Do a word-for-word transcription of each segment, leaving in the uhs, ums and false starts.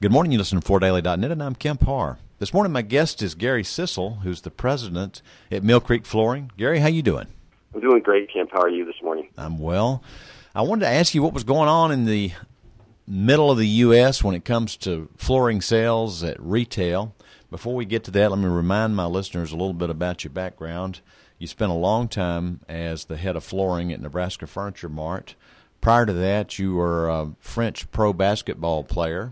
Good morning. You listen to Florida Daily dot net, and I'm Kemp Harr. This morning, my guest is Gary Sissel, who's the president at Mill Creek Flooring. Gary, how you doing? I'm doing great, Kemp. How are you this morning? I'm well. I wanted to ask you what was going on in the middle of the U S when it comes to flooring sales at retail. Before we get to that, let me remind my listeners a little bit about your background. You spent a long time as the head of flooring at Nebraska Furniture Mart. Prior to that, you were a French pro basketball player.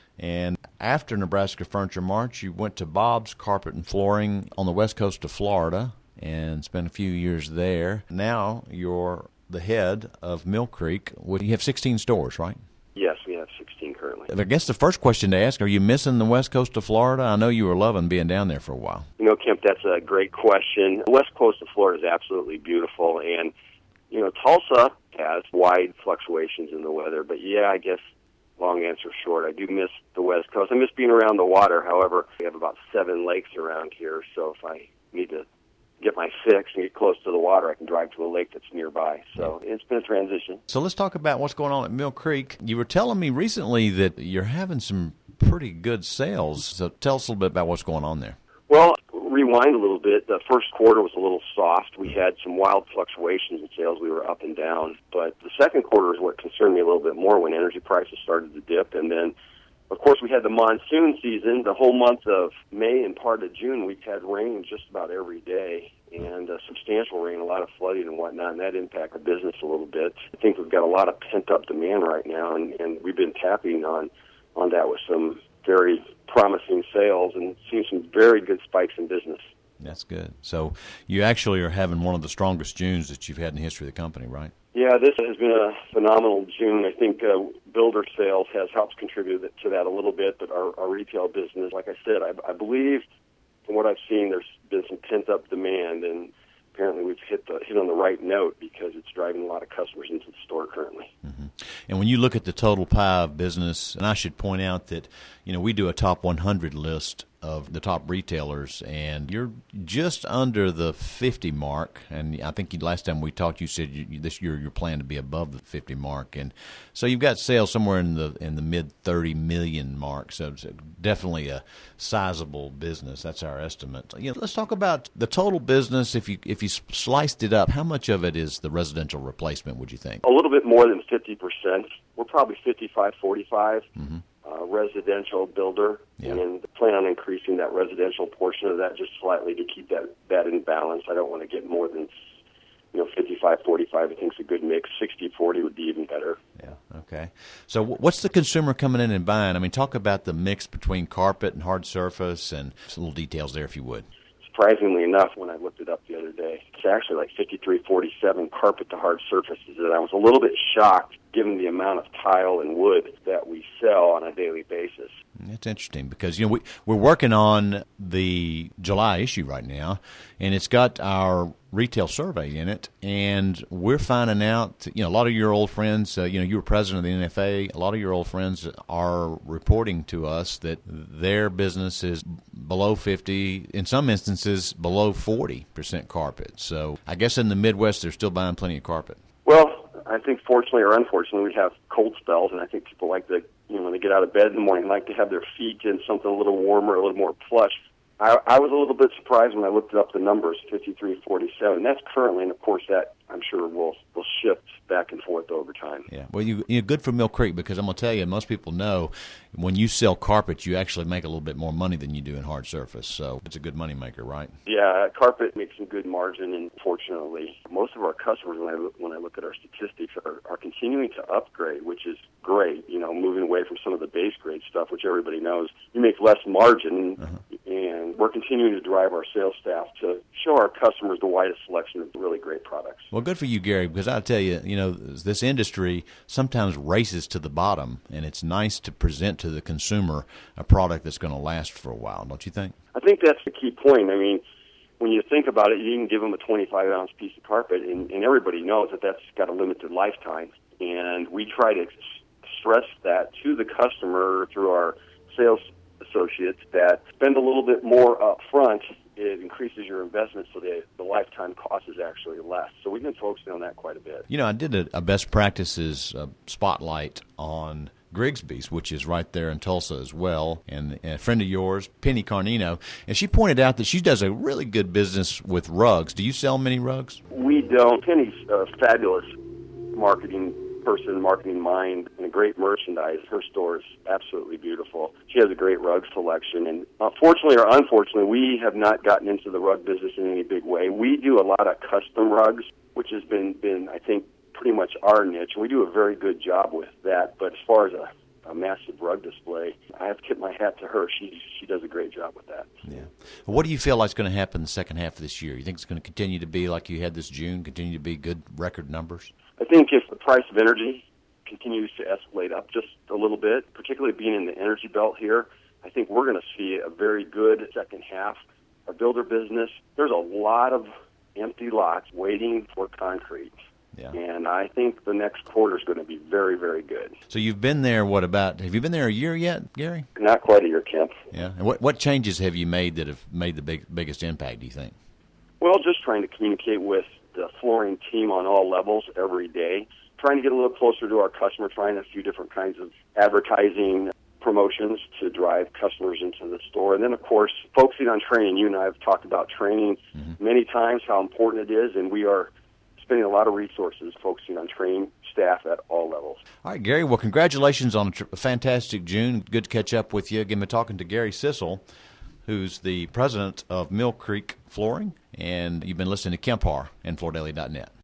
And after Nebraska Furniture Mart, you went to Bob's Carpet and Flooring on the west coast of Florida and spent a few years there. Now you're the head of Mill Creek. You have sixteen stores, right? Yes, we have sixteen currently. I guess the first question to ask, are you missing the west coast of Florida? I know you were loving being down there for a while. You know, Kemp, that's a great question. The west coast of Florida is absolutely beautiful. And, you know, Tulsa has wide fluctuations in the weather. But, yeah, I guess long answer short, I do miss the west coast. I miss being around the water. However, we have about seven lakes around here. So if I need to get my fix and get close to the water, I can drive to a lake that's nearby. So it's been a transition. So let's talk about what's going on at Mill Creek. You were telling me recently that you're having some pretty good sales. So tell us a little bit about what's going on there. Well, rewind a little bit. The first quarter was a little soft. We had some wild fluctuations in sales. We were up and down. But the second quarter is what concerned me a little bit more when energy prices started to dip. And then, of course, we had the monsoon season. The whole month of May and part of June, we've had rain just about every day, and uh, substantial rain, a lot of flooding and whatnot, and that impacted business a little bit. I think we've got a lot of pent-up demand right now, and, and we've been tapping on, on that with some very promising sales and seeing some very good spikes in business. That's good. So you actually are having one of the strongest Junes that you've had in the history of the company, right? Yeah, this has been a phenomenal June. I think uh, builder sales has helped contribute to that a little bit, but our, our retail business, like I said, I, I believe from what I've seen, there's been some pent-up demand, and apparently we've hit the hit on the right note because it's driving a lot of customers into the store currently. Mm-hmm. And when you look at the total pie of business, and I should point out that, you know, we do a top one hundred list of the top retailers, and you're just under the fifty mark. And I think last time we talked, you said you, this year you're planning to be above the fifty mark, and so you've got sales somewhere in the in the mid thirty million mark. So it's definitely a sizable business. That's our estimate. You know, let's talk about the total business. If you if you sliced it up, how much of it is the residential replacement? Would you think? A little bit more than fifty percent. We're probably fifty-five forty-five. Mm-hmm. Uh, residential builder, yeah. And plan on increasing that residential portion of that just slightly to keep that, that in balance. I don't want to get more than, you know, fifty-five forty-five. I think it's a good mix. sixty forty would be even better. Yeah, okay. So what's the consumer coming in and buying? I mean, talk about the mix between carpet and hard surface and some little details there if you would. Surprisingly enough, when I looked it up the other day, it's actually like fifty-three forty-seven carpet to hard surfaces, and I was a little bit shocked given the amount of tile and wood that we sell on a daily basis. That's interesting because, you know, we, we're working on the July issue right now, and it's got our retail survey in it, and we're finding out, you know, a lot of your old friends, uh, you know, you were president of the N F A, a lot of your old friends are reporting to us that their business is below fifty, in some instances below forty percent carpet. So I guess in the Midwest they're still buying plenty of carpet. Well, I think fortunately or unfortunately we have cold spells, and I think people like to, you know, when they get out of bed in the morning, like to have their feet in something a little warmer, a little more plush. I, I was a little bit surprised when I looked up the numbers, fifty-three forty-seven. That's currently, and of course that I'm sure will will shift back and forth over time. Yeah, well, you, you're good for Mill Creek because I'm going to tell you, most people know when you sell carpet, you actually make a little bit more money than you do in hard surface. So it's a good money maker, right? Yeah, carpet makes some good margin, and fortunately, most of our customers, when I look, when I look at our statistics, are, are continuing to upgrade, which is great. You know, moving away from some of the base grade stuff, which everybody knows, you make less margin, uh-huh. and we're continuing to drive our sales staff to show our customers the widest selection of really great products. Well, good for you, Gary, because I'll tell you, you know, this industry sometimes races to the bottom, and it's nice to present to the consumer a product that's going to last for a while, don't you think? I think that's the key point. I mean, when you think about it, you can give them a twenty-five ounce piece of carpet, and, and everybody knows that that's got a limited lifetime, and we try to stress that to the customer through our sales associates that spend a little bit more up front. It increases your investment so the, the lifetime cost is actually less. So we've been focusing on that quite a bit. You know, I did a, a best practices uh, spotlight on Grigsby's, which is right there in Tulsa as well, and a friend of yours, Penny Carnino, and she pointed out that she does a really good business with rugs. Do you sell many rugs? We don't. Penny's a fabulous marketing person, marketing mind, and a great merchandise. Her store is absolutely beautiful. She has a great rug selection, and fortunately or unfortunately, we have not gotten into the rug business in any big way. We do a lot of custom rugs, which has been, been I think, pretty much our niche. We do a very good job with that, but as far as a, a massive rug display, I have to tip my hat to her. She she does a great job with that. Yeah. What do you feel like is going to happen the second half of this year? You think it's going to continue to be like you had this June, continue to be good record numbers? I think if the price of energy continues to escalate up just a little bit, particularly being in the energy belt here, I think we're going to see a very good second half. Our builder business, there's a lot of empty lots waiting for concrete. Yeah. And I think the next quarter is going to be very, very good. So you've been there, what about, have you been there a year yet, Gary? Not quite a year, Kemp. Yeah. And what, what changes have you made that have made the big, biggest impact, do you think? Well, just trying to communicate with the flooring team on all levels every day, trying to get a little closer to our customer, trying a few different kinds of advertising promotions to drive customers into the store. And then, of course, focusing on training. You and I have talked about training mm-hmm. many times, how important it is, and we are spending a lot of resources focusing on training staff at all levels. All right, Gary, well, congratulations on a, tr- a fantastic June. Good to catch up with you. Again, we're talking to Gary Sissel, who's the president of Mill Creek Flooring, and you've been listening to Kemp Harr and Florida Daily dot net.